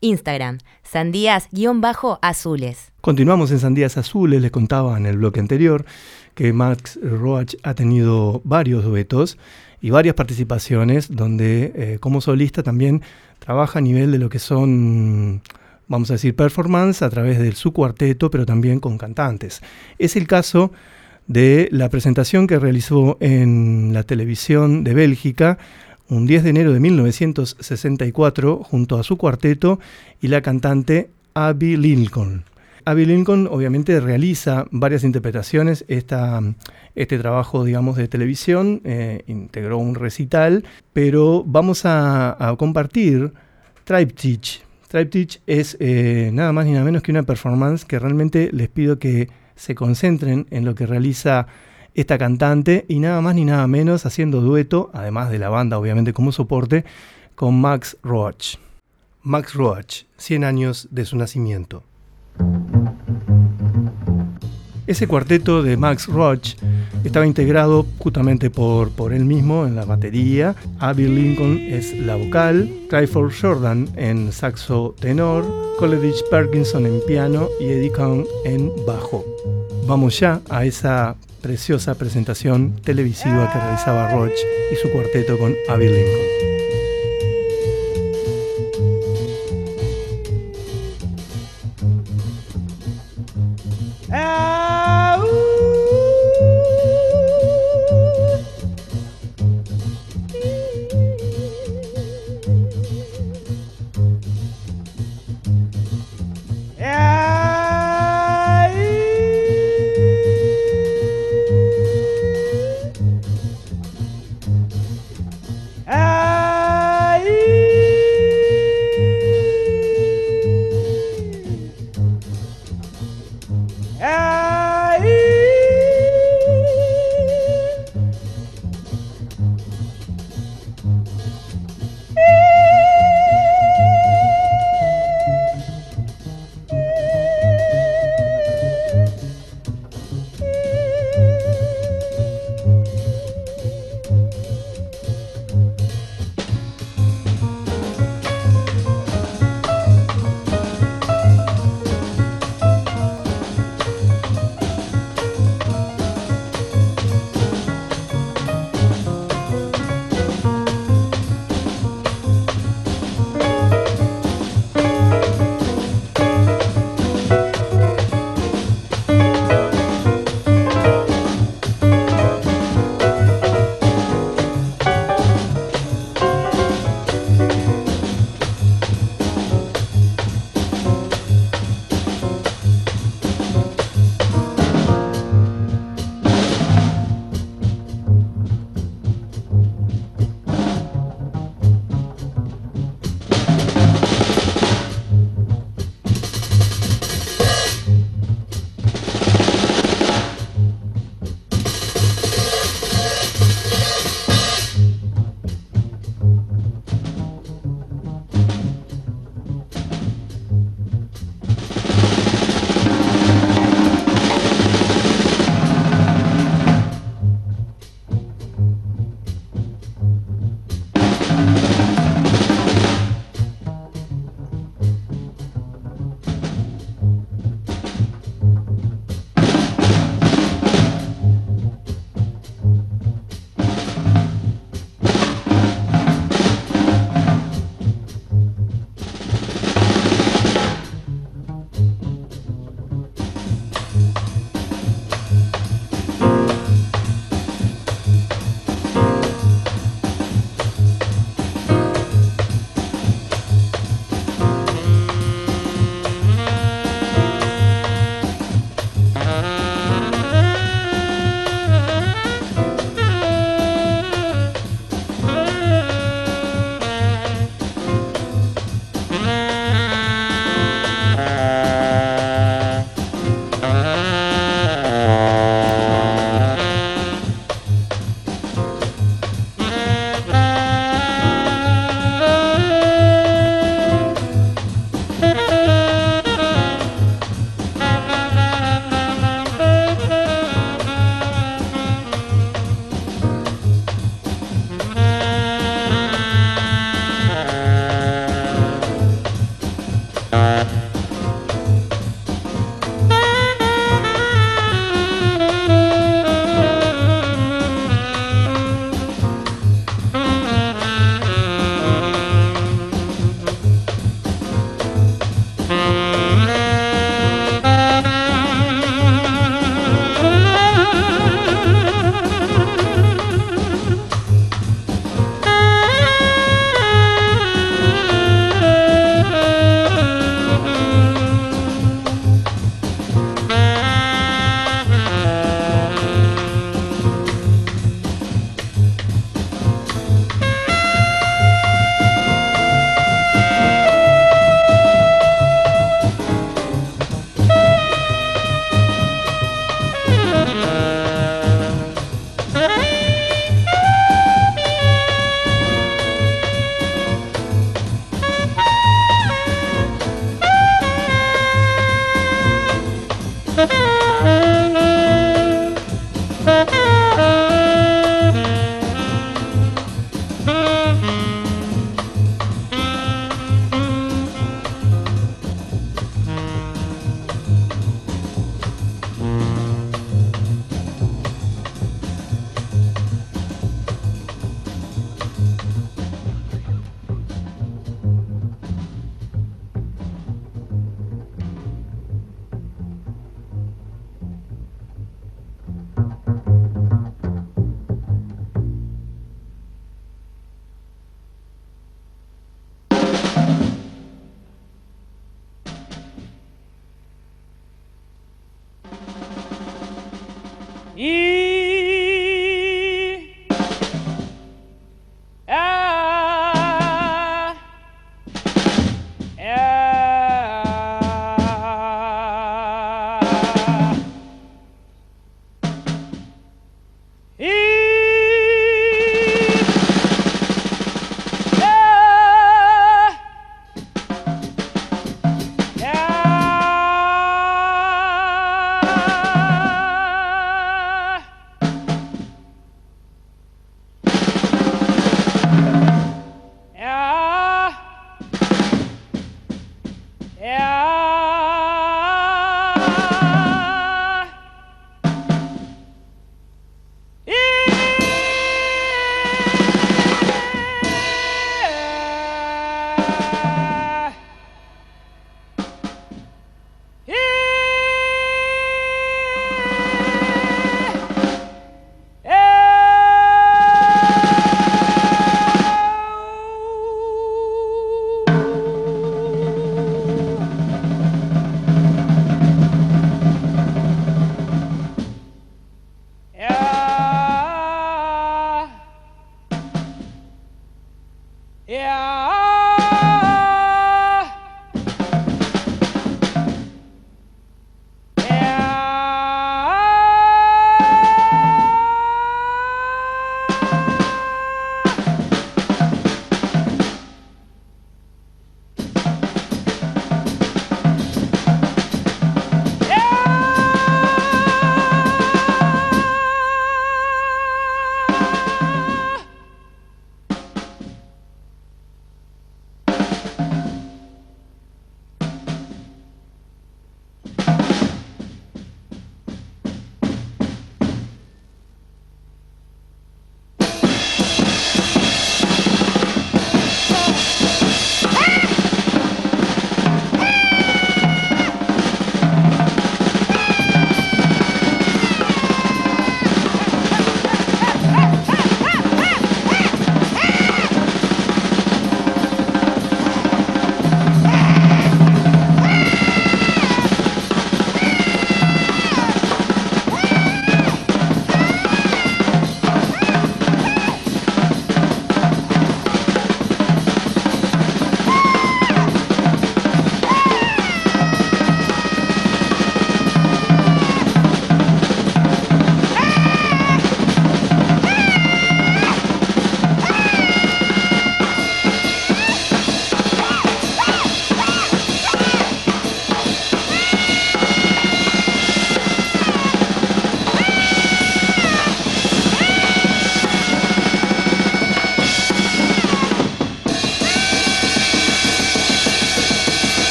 Instagram, sandías_azules. Continuamos en Sandías Azules. Les contaba en el bloque anterior que Max Roach ha tenido varios duetos y varias participaciones donde como solista también trabaja a nivel de lo que son, vamos a decir, performance a través de su cuarteto, pero también con cantantes. Es el caso de la presentación que realizó en la televisión de Bélgica un 10 de enero de 1964 junto a su cuarteto y la cantante Abby Lincoln. Abby Lincoln obviamente realiza varias interpretaciones. Este trabajo, digamos, de televisión integró un recital, pero vamos a compartir Triptych. Triptych es nada más ni nada menos que una performance que realmente les pido que se concentren en lo que realiza esta cantante y nada más ni nada menos haciendo dueto, además de la banda obviamente como soporte, con Max Roach. Max Roach, 100 años de su nacimiento. Ese cuarteto de Max Roach estaba integrado justamente por él mismo en la batería, Abby Lincoln es la vocal, Clifford Jordan en saxo tenor, Coleridge Parkinson en piano y Eddie Kahn en bajo. Vamos ya a esa preciosa presentación televisiva que realizaba Roach y su cuarteto con Abby Lincoln. Ah!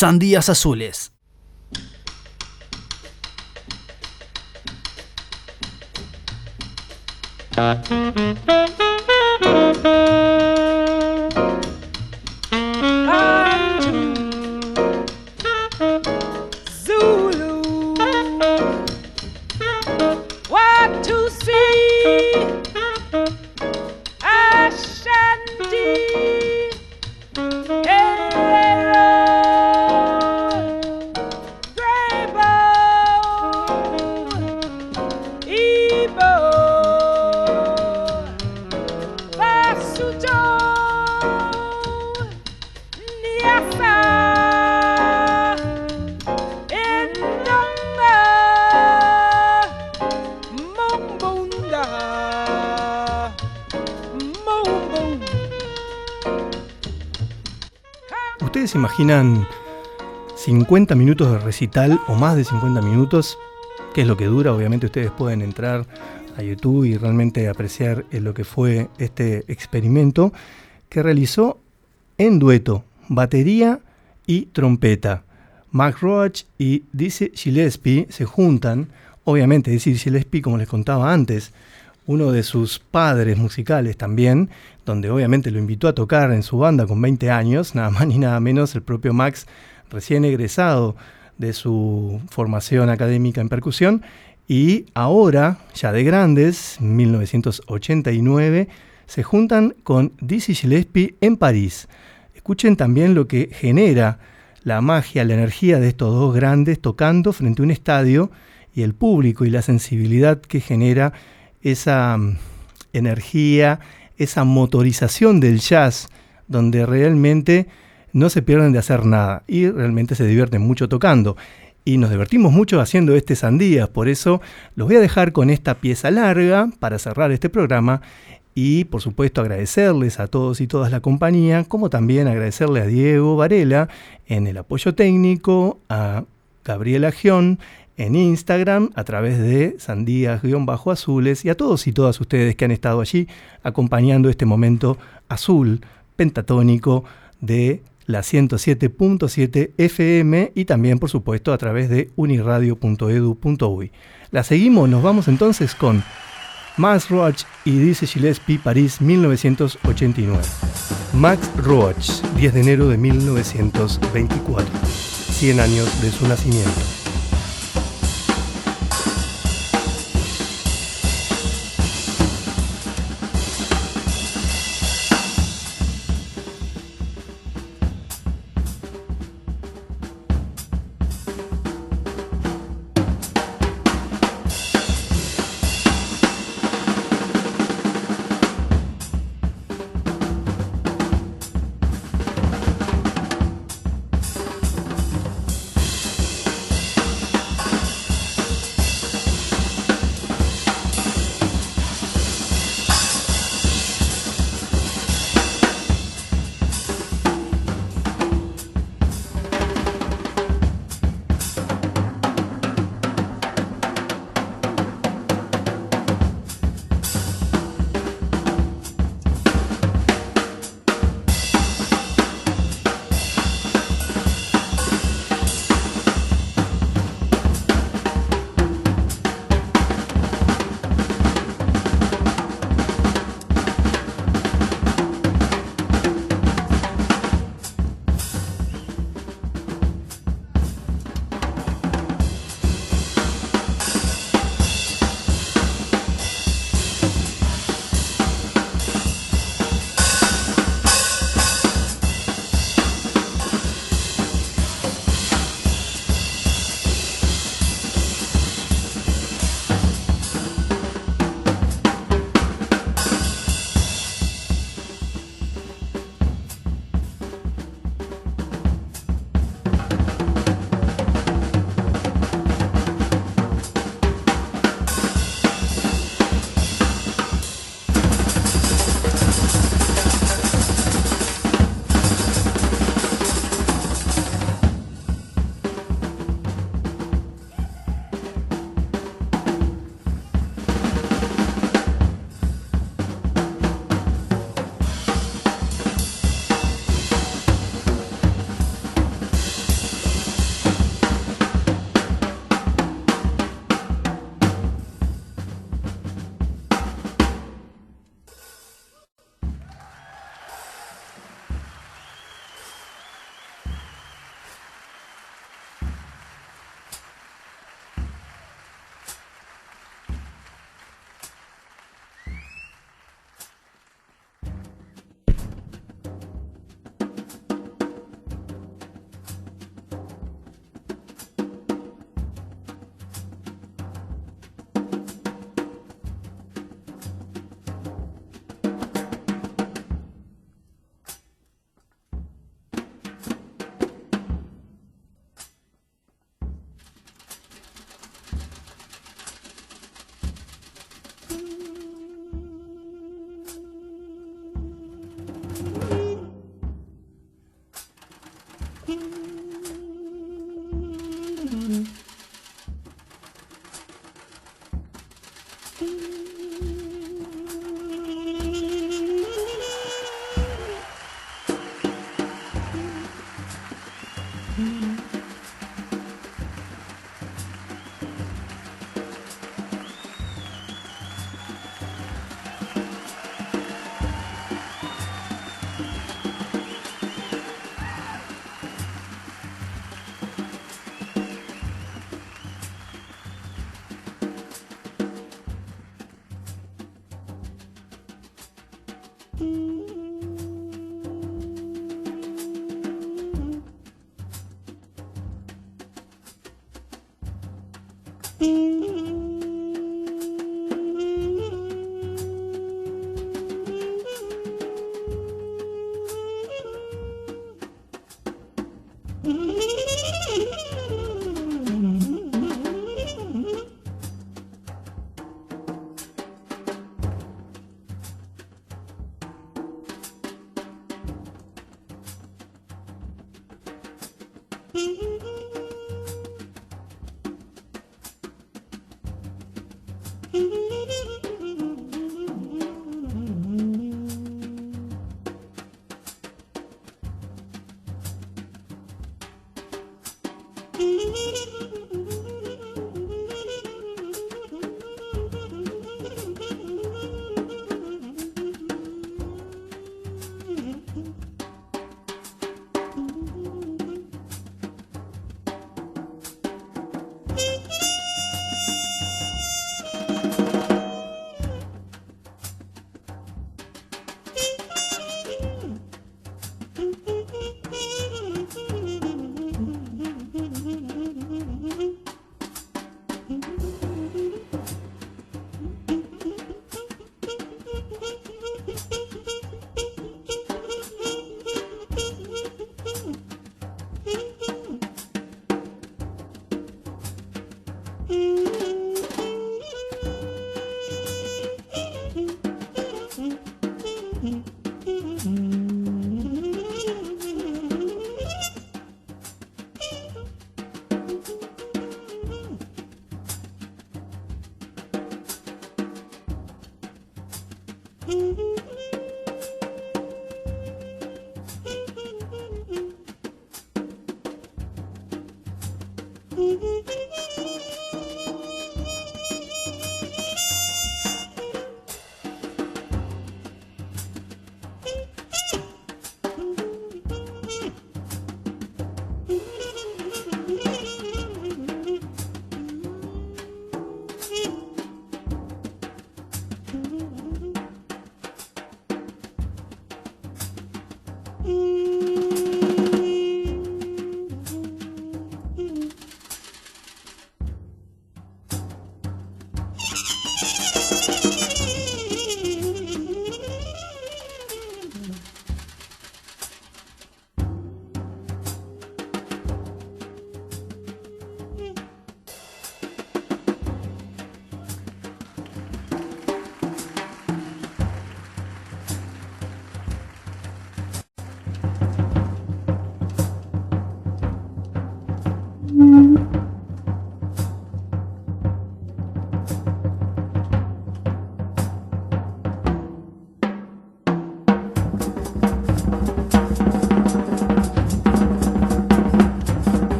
Sandías Azules. ¿Ustedes se imaginan 50 minutos de recital o más de 50 minutos? ¿Qué es lo que dura? Obviamente ustedes pueden entrar a YouTube y realmente apreciar lo que fue este experimento que realizó en dueto, batería y trompeta. Max Roach y Dizzy Gillespie se juntan. Obviamente Dizzy Gillespie, como les contaba antes, uno de sus padres musicales también, donde obviamente lo invitó a tocar en su banda con 20 años, nada más ni nada menos, el propio Max, recién egresado de su formación académica en percusión, y ahora, ya de grandes, 1989, se juntan con Dizzy Gillespie en París. Escuchen también lo que genera la magia, la energía de estos dos grandes tocando frente a un estadio y el público y la sensibilidad que genera esa energía, esa motorización del jazz, donde realmente no se pierden de hacer nada y realmente se divierten mucho tocando. Y nos divertimos mucho haciendo este Sandías, por eso los voy a dejar con esta pieza larga para cerrar este programa y por supuesto agradecerles a todos y todas la compañía, como también agradecerle a Diego Varela en el apoyo técnico, a Gabriela Gion en Instagram a través de Sandías-Azules y a todos y todas ustedes que han estado allí acompañando este momento azul, pentatónico de la 107.7 FM y también por supuesto a través de uniradio.edu.uy. La seguimos, nos vamos entonces con Max Roach y Dizzy Gillespie, París 1989. Max Roach, 10 de enero de 1924, 100 años de su nacimiento.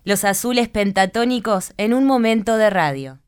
Los Azules Pentatónicos en un momento de radio.